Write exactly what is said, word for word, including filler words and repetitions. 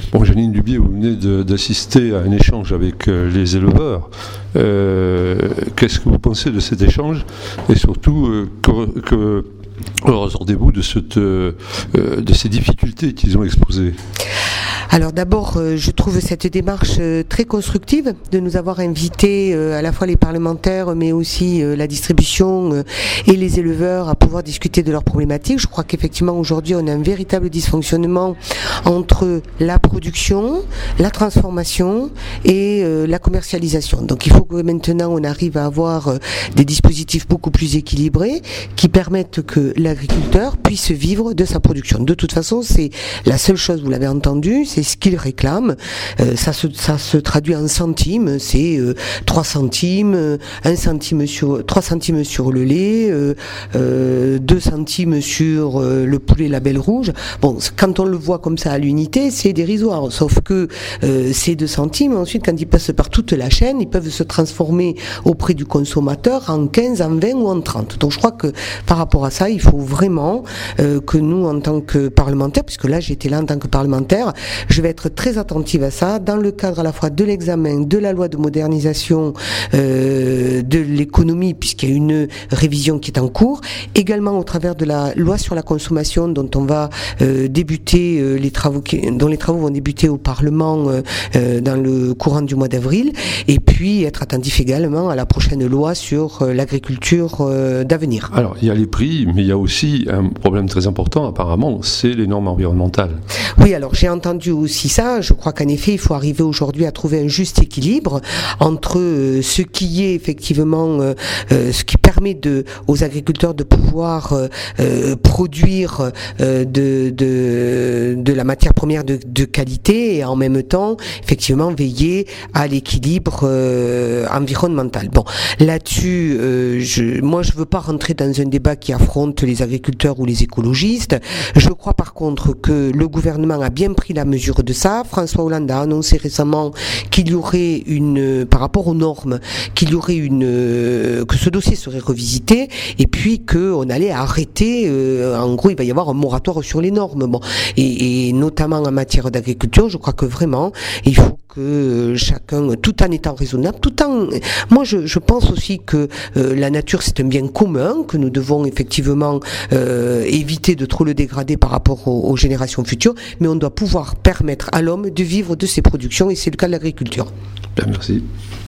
Bon, Janine Dubié, vous venez de, d'assister à un échange avec euh, les éleveurs. Euh, qu'est-ce que vous pensez de cet échange? Et surtout, euh, que, que ressortez-vous de, cette, euh, de ces difficultés qu'ils ont exposées? Alors d'abord, euh, je trouve cette démarche euh, très constructive de nous avoir invités euh, à la fois les parlementaires, mais aussi euh, la distribution euh, et les éleveurs à pouvoir discuter de leurs problématiques. Je crois qu'effectivement aujourd'hui, on a un véritable dysfonctionnement entre la production, la transformation et euh, la commercialisation. Donc il faut que maintenant on arrive à avoir euh, des dispositifs beaucoup plus équilibrés qui permettent que l'agriculteur puisse vivre de sa production. De toute façon, c'est la seule chose, vous l'avez entendu, c'est ce qu'il réclame. Euh, ça, se, ça se traduit en centimes, c'est euh, trois centimes, euh, un centime sur, trois centimes sur le lait, euh, euh, deux centimes sur euh, le poulet label rouge. Bon, quand on le voit comme ça à l'unité, c'est dérisoire. Sauf que euh, ces deux centimes, ensuite, quand ils passent par toute la chaîne, ils peuvent se transformer auprès du consommateur en quinze, en vingt ou en trente. Donc je crois que par rapport à ça, il faut vraiment euh, que nous, en tant que parlementaires, puisque là j'étais là en tant que parlementaire, je vais être très attentive à ça, dans le cadre à la fois de l'examen de la loi de modernisation euh, de l'économie, puisqu'il y a une révision qui est en cours, également au travers de la loi sur la consommation dont on va euh, débuter euh, les travaux, qui, dont les travaux vont débuter au Parlement euh, euh, dans le courant du mois d'avril, et puis être attentif également à la prochaine loi sur euh, l'agriculture euh, d'avenir. Alors il y a les prix, mais il y a aussi un problème très important apparemment, c'est les normes environnementales. Oui, alors j'ai entendu aussi ça. Je crois qu'en effet, il faut arriver aujourd'hui à trouver un juste équilibre entre euh, ce qui est effectivement euh, euh, ce qui permet de, aux agriculteurs de pouvoir euh, euh, produire euh, de, de, de la matière première de, de qualité et en même temps, effectivement, veiller à l'équilibre euh, environnemental. Bon, là-dessus, euh, je, moi, je veux pas rentrer dans un débat qui affronte les agriculteurs ou les écologistes. Je crois par contre que le gouvernement a bien pris la mesure de ça. François Hollande a annoncé récemment qu'il y aurait une, par rapport aux normes, qu'il y aurait une, que ce dossier serait revisité et puis qu'on allait arrêter, euh, en gros il va y avoir un moratoire sur les normes. Bon, et, et notamment en matière d'agriculture, je crois que vraiment il faut que chacun, tout en étant raisonnable, tout en, moi je, je pense aussi que euh, la nature c'est un bien commun, que nous devons effectivement euh, éviter de trop le dégrader par rapport aux, aux générations futures, mais on doit pouvoir permettre à l'homme de vivre de ses productions et c'est le cas de l'agriculture. Bien, merci.